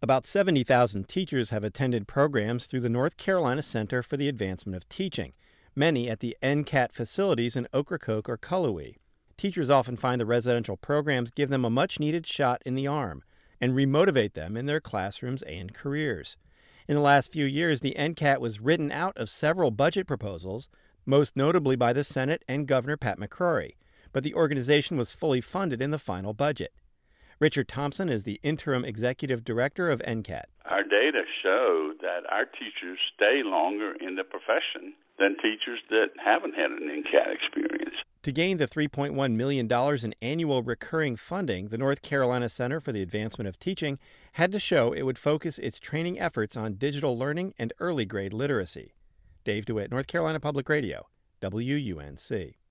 About 70,000 teachers have attended programs through the North Carolina Center for the Advancement of Teaching, many at the NCAT facilities in Ocracoke or Cullowhee. Teachers often find the residential programs give them a much-needed shot in the arm and remotivate them in their classrooms and careers. In the last few years, the NCAT was written out of several budget proposals, most notably by the Senate and Governor Pat McCrory, but the organization was fully funded in the final budget. Richard Thompson is the interim executive director of NCAT. Our data show that our teachers stay longer in the profession than teachers that haven't had an NCAT experience. To gain the $3.1 million in annual recurring funding, the North Carolina Center for the Advancement of Teaching had to show it would focus its training efforts on digital learning and early grade literacy. Dave DeWitt, North Carolina Public Radio, WUNC.